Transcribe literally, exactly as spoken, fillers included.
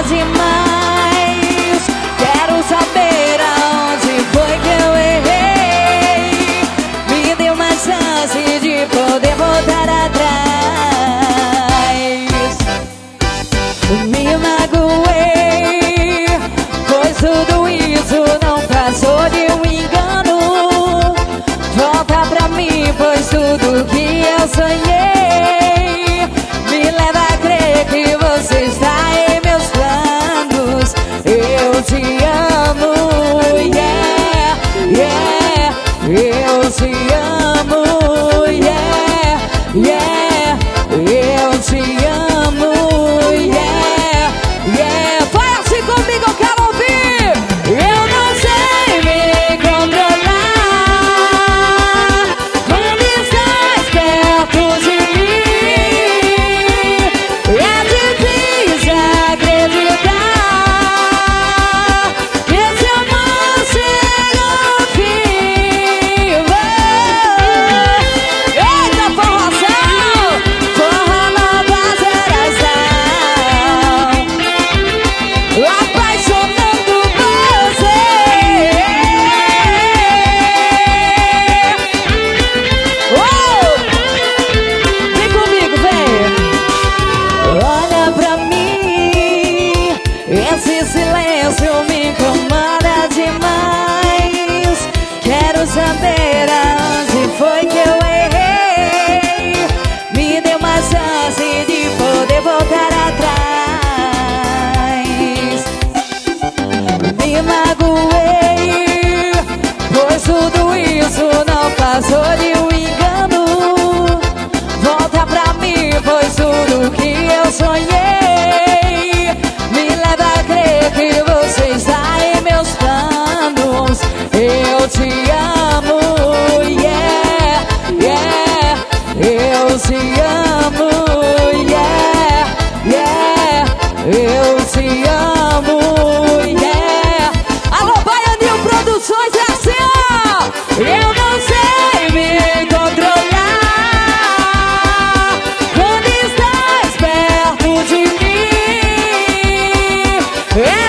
demais. Quero saber aonde foi que eu errei. Me dê uma chance de poder voltar atrás. Me magoei, pois tudo isso não passou de um engano. Volta pra mim, pois tudo que eu sonhei me leva a crer que você está em meus planos. Eu te amo, yeah, yeah. Eu te amo, yeah, yeah. Eu te amo, yeah, yeah. Vai assim comigo, eu quero ouvir. Eu não sei me controlar quando estás perto de mim. É difícil acreditar que esse amor chega ao fim. Eita, forrozão, forró nova geração, apaixonando você. Oh! Vem comigo, vem. Olha pra mim, esse silêncio me incomoda demais. Quero saber aonde foi que eu errei. Me dê uma chance de poder voltar atrás. Me magoei, pois tudo isso não passou de um engano. Volta pra mim, pois tudo que eu sonhei me leva a crer que você está em meus planos. Eu te amo, yeah, yeah. Eu te amo, yeah, yeah. Eu te amo, yeah. Alô, Baianinho Produções, é assim, ó. Eu não sei me controlar quando estás perto de mim. É